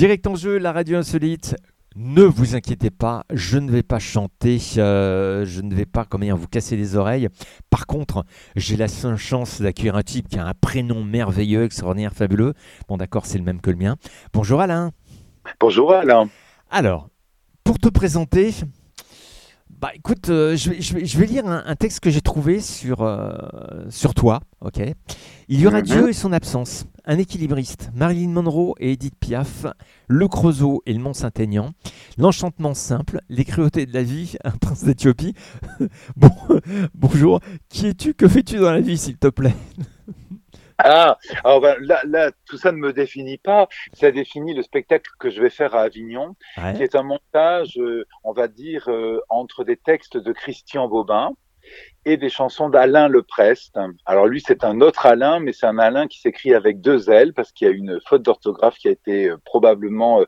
Direct en jeu, la radio insolite. Ne vous inquiétez pas, je ne vais pas chanter, je ne vais pas vous casser les oreilles. Par contre, j'ai la seule chance d'accueillir un type qui a un prénom merveilleux, extraordinaire, fabuleux. Bon d'accord, c'est le même que le mien. Bonjour Alain. Bonjour Alain. Alors, pour te présenter, écoute, je vais lire un texte que j'ai trouvé sur toi, ok. Il y aura Dieu et son absence, un équilibriste, Marilyn Monroe et Edith Piaf, le Creusot et le Mont Saint-Aignan, l'enchantement simple, les cruautés de la vie, un prince d'Éthiopie. Bon, bonjour, qui es-tu, que fais-tu dans la vie, s'il te plaît? Alors là, tout ça ne me définit pas. Ça définit le spectacle que je vais faire à Avignon, Ouais. qui est un montage, on va dire, entre des textes de Christian Bobin et des chansons d'Alain Leprest. Alors lui, c'est un autre Alain, mais c'est un Alain qui s'écrit avec deux L, parce qu'il y a une faute d'orthographe qui a été probablement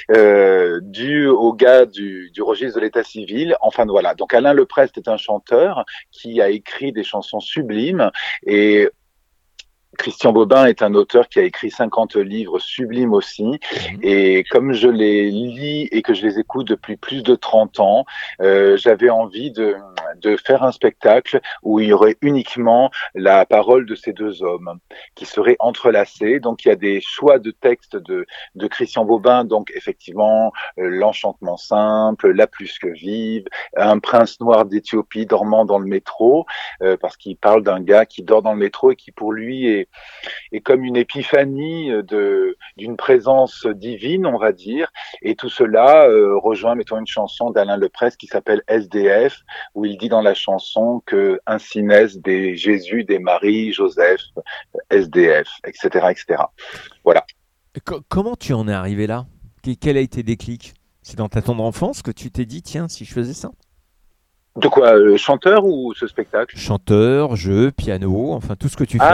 due au gars du registre de l'état civil. Enfin voilà, donc Alain Leprest est un chanteur qui a écrit des chansons sublimes, et Christian Bobin est un auteur qui a écrit 50 livres sublimes aussi. Et comme je les lis et que je les écoute depuis plus de 30 ans, j'avais envie de faire un spectacle où il y aurait uniquement la parole de ces deux hommes qui seraient entrelacés. Donc il y a des choix de textes de Christian Bobin, donc effectivement l'enchantement simple, la plus que vive, un prince noir d'Éthiopie dormant dans le métro, parce qu'il parle d'un gars qui dort dans le métro et qui pour lui est comme une épiphanie d'une présence divine, on va dire. Et tout cela rejoint, mettons, une chanson d'Alain Leprest qui s'appelle SDF, où il dit dans la chanson que ainsi naissent des Jésus, des Marie, Joseph, SDF, etc., etc. Voilà. Comment tu en es arrivé là? Quel a été le déclic? C'est dans ta tendre enfance que tu t'es dit, tiens, si je faisais ça? De quoi, chanteur ou ce spectacle? Chanteur, jeu, piano, enfin tout ce que tu fais.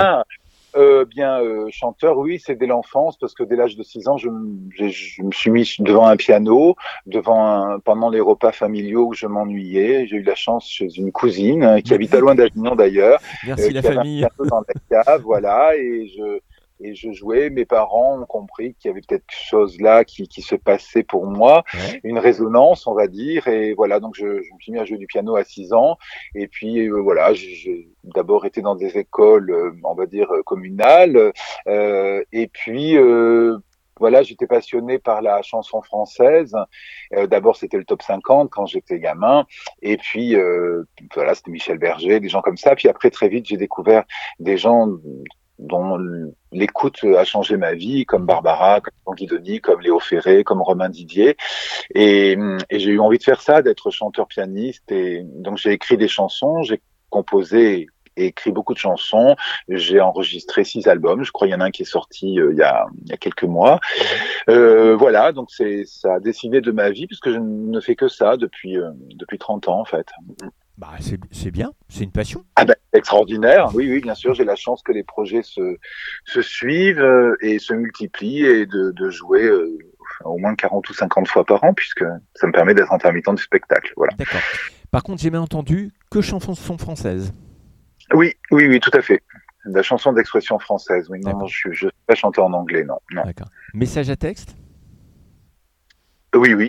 Chanteur, oui, c'est dès l'enfance, parce que dès l'âge de 6 ans, je me suis mis devant un piano, pendant les repas familiaux où je m'ennuyais. J'ai eu la chance chez une cousine qui habite à loin d'Avignon d'ailleurs. Merci la qui avait famille. un piano dans la cave, voilà, et je jouais. Mes parents ont compris qu'il y avait peut-être quelque chose là qui se passait pour moi, une résonance, on va dire. Et voilà, donc je me suis mis à jouer du piano à 6 ans. Et puis voilà, j'ai d'abord été dans des écoles, on va dire communales. Et puis voilà, j'étais passionné par la chanson française. D'abord, c'était le top 50 quand j'étais gamin. Et puis, voilà, c'était Michel Berger, des gens comme ça. Puis après, très vite, j'ai découvert des gens dont l'écoute a changé ma vie, comme Barbara, comme Jean Guidoni, comme Léo Ferré, comme Romain Didier. Et j'ai eu envie de faire ça, d'être chanteur-pianiste. Et donc, j'ai écrit des chansons, j'ai composé et écrit beaucoup de chansons. J'ai enregistré 6 albums. Je crois qu'il y en a un qui est sorti il y a quelques mois. Voilà, donc ça a décidé de ma vie, puisque je ne fais que ça depuis 30 ans, en fait. C'est bien, c'est une passion. Extraordinaire. Oui, oui, bien sûr. J'ai la chance que les projets se suivent et se multiplient, et de jouer au moins 40 ou 50 fois par an, puisque ça me permet d'être intermittent du spectacle. Voilà. D'accord. Par contre, j'ai bien entendu que chansons françaises. Oui, oui, oui, tout à fait. La chanson d'expression française. Oui, non, je suis pas chanteur en anglais, non. D'accord. Message à texte? Oui, oui.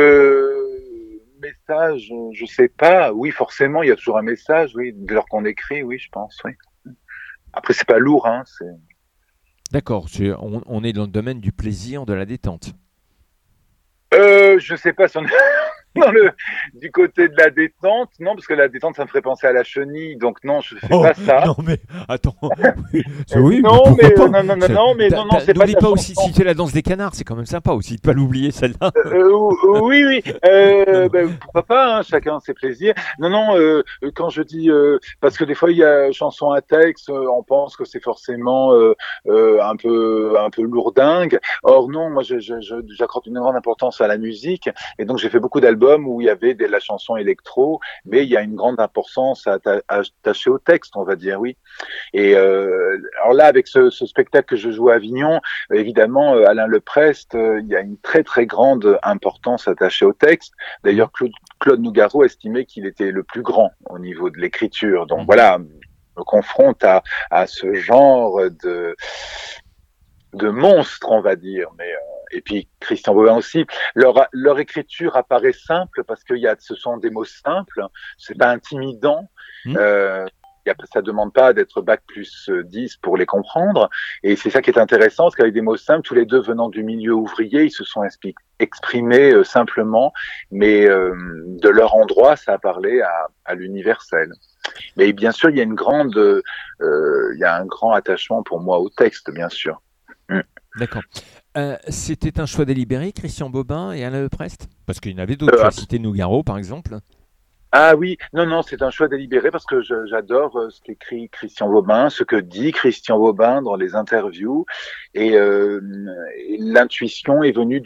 Message, je sais pas. Oui, forcément, il y a toujours un message. Oui, dès lors qu'on écrit, oui, je pense. Oui. Après, c'est pas lourd, hein. D'accord. On est dans le domaine du plaisir, de la détente. Je sais pas si on est du côté de la détente, non, parce que la détente, ça me ferait penser à la chenille, donc non, je fais pas ça. Non, mais attends. Oui, non, mais pas. non, c'est pas. N'oublie pas aussi, si tu fais la danse des canards, c'est quand même sympa aussi de pas l'oublier celle-là. Oui, oui. Pourquoi pas, hein, chacun ses plaisirs. Non, quand je dis, parce que des fois il y a chanson à texte, on pense que c'est forcément un peu lourdingue. Or non, moi j'accorde une grande importance à la musique, et donc j'ai fait beaucoup d'albums où il y avait de la chanson électro, mais il y a une grande importance attachée au texte, on va dire, oui. Et alors là, avec ce spectacle que je joue à Avignon, évidemment, Alain Leprest, il y a une très très grande importance attachée au texte. D'ailleurs, Claude Nougaro estimait qu'il était le plus grand au niveau de l'écriture. Donc voilà, je me confronte à ce genre de monstres, on va dire. Mais et puis Christian Bobin aussi. Leur écriture apparaît simple parce ce sont des mots simples. C'est pas intimidant. Hmm. Ça demande pas d'être bac plus 10 pour les comprendre. Et c'est ça qui est intéressant, parce qu'avec des mots simples, tous les deux venant du milieu ouvrier, ils se sont exprimés simplement, mais de leur endroit, ça a parlé à l'universel. Mais bien sûr, il y a il y a un grand attachement pour moi au texte, bien sûr. D'accord. C'était un choix délibéré, Christian Bobin et Alain Leprest? Parce qu'il y en avait d'autres. Tu as cité Nougaro, par exemple. Ah oui, non, c'est un choix délibéré parce que j'adore ce qu'écrit Christian Bobin, ce que dit Christian Bobin dans les interviews, et l'intuition est venue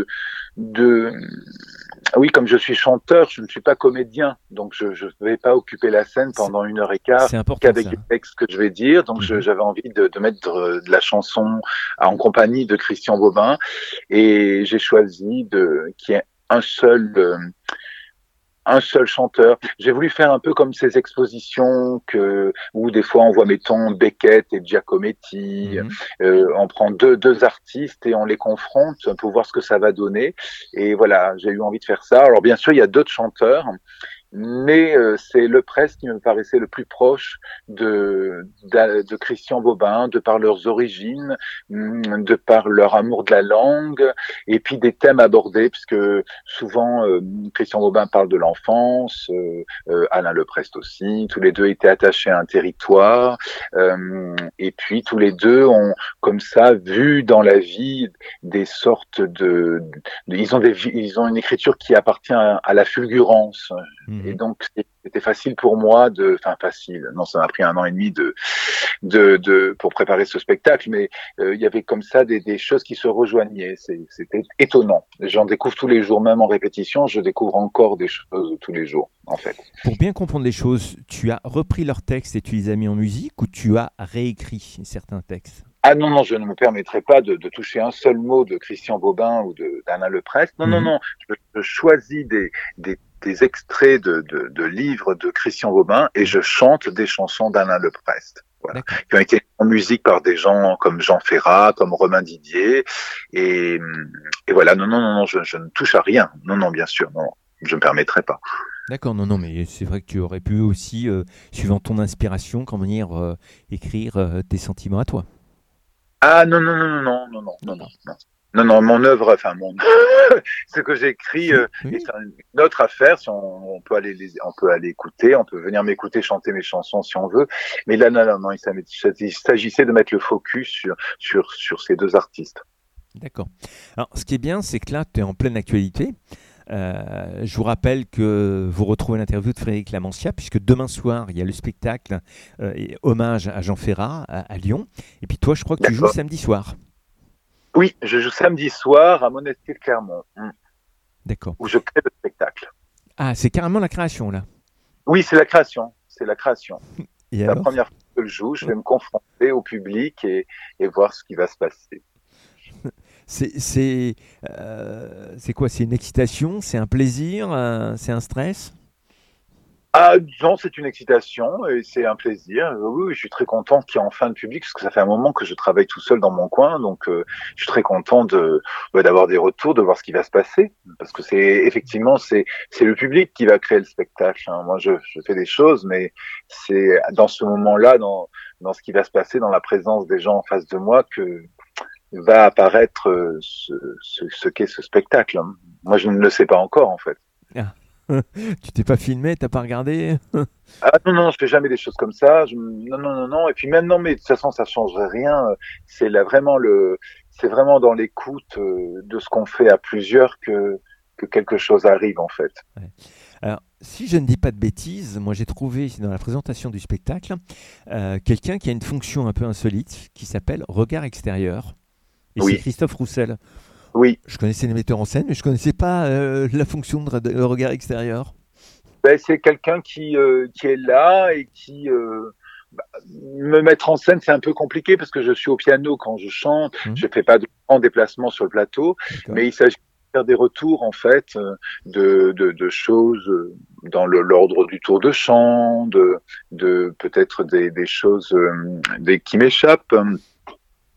oui, comme je suis chanteur, je ne suis pas comédien, donc je ne vais pas occuper la scène pendant 1 heure et quart qu'avec les textes que je vais dire. Donc j'avais envie de mettre de la chanson en compagnie de Christian Bobin, et j'ai choisi qu'il y ait un seul chanteur. J'ai voulu faire un peu comme ces expositions où des fois on voit, mettons, Beckett et Giacometti. On prend deux artistes et on les confronte pour voir ce que ça va donner. Et voilà, j'ai eu envie de faire ça. Alors bien sûr, il y a d'autres chanteurs, mais c'est Leprest qui me paraissait le plus proche de Christian Bobin, de par leurs origines, de par leur amour de la langue, et puis des thèmes abordés, puisque souvent Christian Bobin parle de l'enfance, Alain Leprest aussi. Tous les deux étaient attachés à un territoire, et puis tous les deux ont comme ça vu dans la vie des sortes ils ont une écriture qui appartient à la fulgurance. Et donc, c'était facile pour moi facile. Non, ça m'a pris 1 an et demi pour préparer ce spectacle, mais il y avait comme ça des choses qui se rejoignaient. C'était étonnant. J'en découvre tous les jours, même en répétition, je découvre encore des choses tous les jours, en fait. Pour bien comprendre les choses, tu as repris leurs textes et tu les as mis en musique, ou tu as réécrit certains textes? Ah non, je ne me permettrai pas de toucher un seul mot de Christian Bobin ou d'Alain Leprest. Non, je choisis des extraits de livres de Christian Bobin et je chante des chansons d'Alain Leprest. Voilà. Qui ont été en musique par des gens comme Jean Ferrat, comme Romain Didier. Et voilà, non, je ne touche à rien. Non, bien sûr, non, je ne me permettrai pas. D'accord, non, mais c'est vrai que tu aurais pu aussi, suivant ton inspiration, écrire tes sentiments à toi. Ah non, mon œuvre, ce que j'écris, c'est une autre affaire. Si on peut aller écouter, on peut venir m'écouter chanter mes chansons si on veut. Mais là, non, il s'agissait de mettre le focus sur ces deux artistes. D'accord. Alors, ce qui est bien, c'est que là, tu es en pleine actualité. Je vous rappelle que vous retrouvez l'interview de Frédéric Lamancia, puisque demain soir, il y a le spectacle hommage à Jean Ferrat à Lyon. Et puis toi, je crois que tu joues samedi soir. Oui, je joue samedi soir à Monastier de Clermont. D'accord. Où je crée le spectacle. Ah, c'est carrément la création, là. Oui, c'est la création. Et c'est la première fois que je joue. Je vais me confronter au public et voir ce qui va se passer. C'est quoi? C'est une excitation? C'est un plaisir? C'est un stress? Ah non, c'est une excitation et c'est un plaisir. Oui, je suis très content qu'il y ait enfin le public, parce que ça fait un moment que je travaille tout seul dans mon coin, donc je suis très content d'avoir des retours, de voir ce qui va se passer, parce que c'est le public qui va créer le spectacle. Hein. Moi, je fais des choses, mais c'est dans ce moment-là, dans ce qui va se passer, dans la présence des gens en face de moi, que va apparaître ce qu'est ce spectacle. Moi, je ne le sais pas encore, en fait. Ah. Tu t'es pas filmé, t'as pas regardé? Ah non, je fais jamais des choses comme ça. Non. Et puis même non, mais de toute façon, ça changerait rien. C'est vraiment dans l'écoute de ce qu'on fait à plusieurs que quelque chose arrive, en fait. Ouais. Alors, si je ne dis pas de bêtises, moi j'ai trouvé dans la présentation du spectacle quelqu'un qui a une fonction un peu insolite qui s'appelle regard extérieur. Et oui. C'est Christophe Roussel. Oui. Je connaissais les metteurs en scène, mais je ne connaissais pas la fonction de regard extérieur. C'est quelqu'un qui est là et qui... me mettre en scène, c'est un peu compliqué parce que je suis au piano quand je chante. Je fais pas de grands déplacements sur le plateau. D'accord. Mais il s'agit de faire des retours, en fait, de choses dans l'ordre du tour de chant, de peut-être des choses qui m'échappent.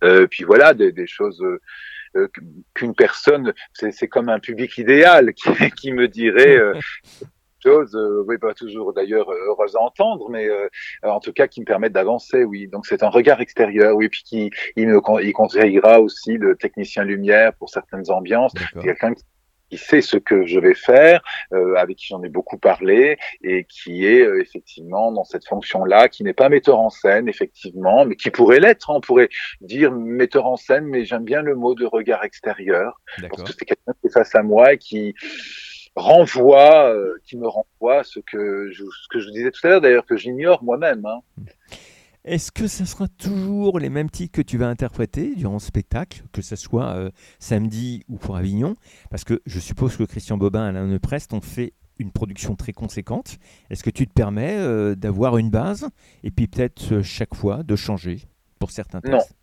Puis voilà, des choses qu'une personne, c'est comme un public idéal qui me dirait choses, oui, pas toujours d'ailleurs heureuse à entendre, mais en tout cas qui me permettent d'avancer, oui. Donc c'est un regard extérieur, oui, puis il conseillera aussi le technicien lumière pour certaines ambiances. C'est quelqu'un qui sait ce que je vais faire, avec qui j'en ai beaucoup parlé, et qui est effectivement dans cette fonction-là, qui n'est pas metteur en scène, effectivement, mais qui pourrait l'être. On pourrait dire metteur en scène, mais j'aime bien le mot de regard extérieur, parce que c'est quelqu'un qui est face à moi et qui me renvoie à ce que je disais tout à l'heure, d'ailleurs, que j'ignore moi-même. Hein. Est-ce que ça sera toujours les mêmes titres que tu vas interpréter durant le spectacle, que ce soit samedi ou pour Avignon? Parce que je suppose que Christian Bobin et Alain Leprest ont fait une production très conséquente. Est-ce que tu te permets d'avoir une base et puis peut-être chaque fois de changer pour certains textes?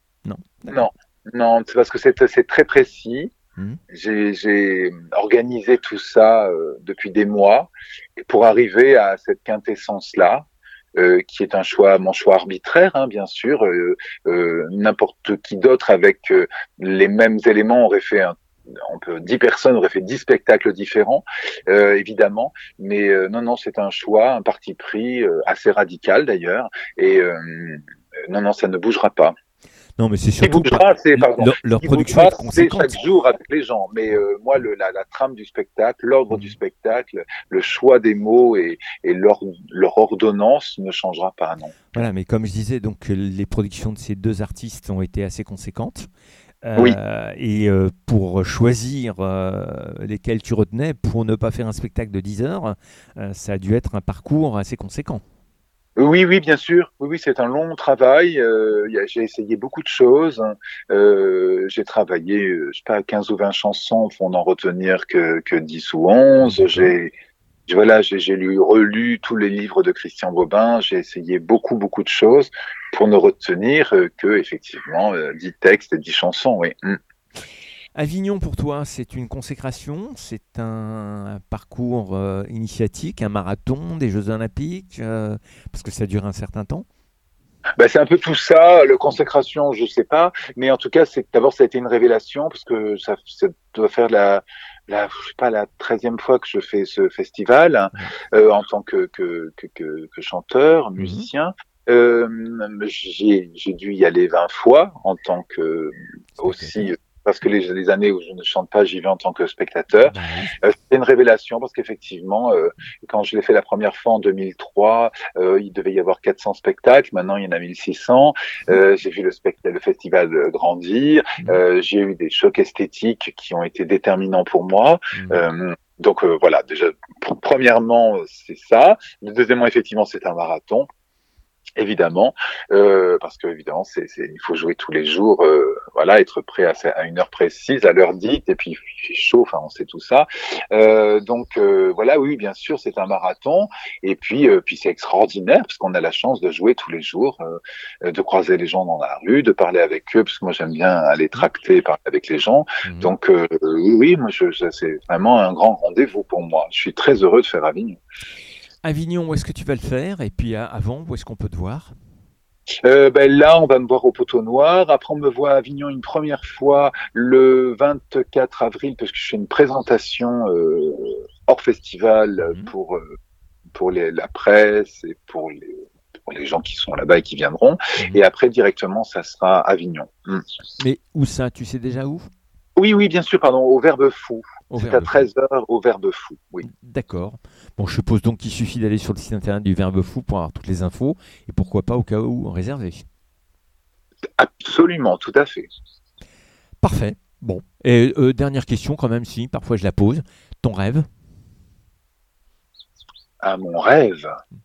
Non, c'est parce que c'est très précis. J'ai organisé tout ça depuis des mois pour arriver à cette quintessence-là, qui est mon choix arbitraire, hein, bien sûr. N'importe qui d'autre avec les mêmes éléments aurait fait 10 personnes auraient fait 10 spectacles différents, évidemment. Mais non, c'est un choix, un parti pris assez radical d'ailleurs. Et non, ça ne bougera pas. Non, mais c'est surtout leur production est conséquente. C'est chaque jour avec les gens. Mais moi, la trame du spectacle, l'ordre du spectacle, le choix des mots et leur ordonnance ne changera pas, non. Voilà, mais comme je disais, donc les productions de ces deux artistes ont été assez conséquentes. Oui. Et pour choisir lesquels tu retenais, pour ne pas faire un spectacle de 10 heures, ça a dû être un parcours assez conséquent. Oui, bien sûr. Oui, c'est un long travail. J'ai essayé beaucoup de choses. J'ai travaillé, je sais pas, 15 ou 20 chansons pour n'en retenir que 10 ou 11. J'ai relu tous les livres de Christian Bobin. J'ai essayé beaucoup de choses pour ne retenir que, effectivement, 10 textes et 10 chansons, oui. Avignon, pour toi, c'est une consécration, c'est un parcours initiatique, un marathon des Jeux Olympiques, parce que ça dure un certain temps? C'est un peu tout ça. Le consécration, je sais pas, mais en tout cas, d'abord ça a été une révélation parce que ça doit faire je sais pas, la 13e fois que je fais ce festival en tant que chanteur, musicien. J'ai dû y aller 20 fois en tant que aussi. Parce que les années où je ne chante pas, j'y vais en tant que spectateur. C'était une révélation parce qu'effectivement, quand je l'ai fait la première fois en 2003, il devait y avoir 400 spectacles. Maintenant, il y en a 1600. J'ai vu le festival grandir. J'ai eu des chocs esthétiques qui ont été déterminants pour moi. Donc voilà, déjà, premièrement, c'est ça. Deuxièmement, effectivement, c'est un marathon. Évidemment, parce que évidemment, il faut jouer tous les jours, être prêt à une heure précise, à l'heure dite, et puis il fait chaud, enfin on sait tout ça. Oui, bien sûr, c'est un marathon, et puis c'est extraordinaire parce qu'on a la chance de jouer tous les jours, de croiser les gens dans la rue, de parler avec eux, parce que moi j'aime bien aller tracter, et parler avec les gens. Donc oui, moi c'est vraiment un grand rendez-vous pour moi. Je suis très heureux de faire Avignon. Avignon, où est-ce que tu vas le faire? Et puis avant, où est-ce qu'on peut te voir? Là, on va me voir au Poteau Noir. Après, on me voit à Avignon une première fois le 24 avril, parce que je fais une présentation hors festival pour la presse et pour les gens qui sont là-bas et qui viendront. Et après, directement, ça sera Avignon. Mais où ça? Tu sais déjà où? Oui, bien sûr, pardon, au Verbe Fou. C'est à 13h au Verbe Fou, oui. D'accord. Bon, je suppose donc qu'il suffit d'aller sur le site internet du Verbe Fou pour avoir toutes les infos et pourquoi pas au cas où réserver. Absolument, tout à fait. Parfait. Bon. Et dernière question quand même, si parfois je la pose. Ton rêve? Mon rêve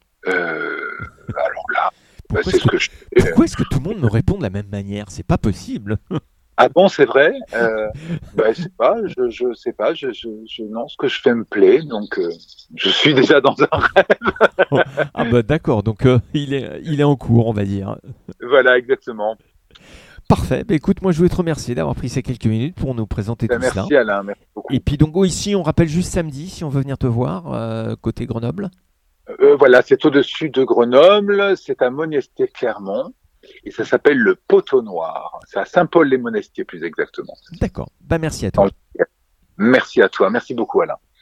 alors là, pourquoi est-ce que tout le monde me répond de la même manière? C'est pas possible. Ah bon, c'est vrai. Je sais pas. Je sais pas. Non, ce que je fais me plaît, donc je suis déjà dans un rêve. D'accord. Donc il est en cours, on va dire. Voilà, exactement. Parfait. Écoute, moi je voulais te remercier d'avoir pris ces quelques minutes pour nous présenter tout cela. Merci Alain, merci beaucoup. Et puis donc ici, on rappelle juste samedi si on veut venir te voir côté Grenoble. Voilà, c'est au-dessus de Grenoble. C'est à Monesté-Clermont. et ça s'appelle Le Poteau Noir. C'est à Saint-Paul-les-Monestiers plus exactement. D'accord. Merci à toi. Merci à toi. Merci beaucoup Alain.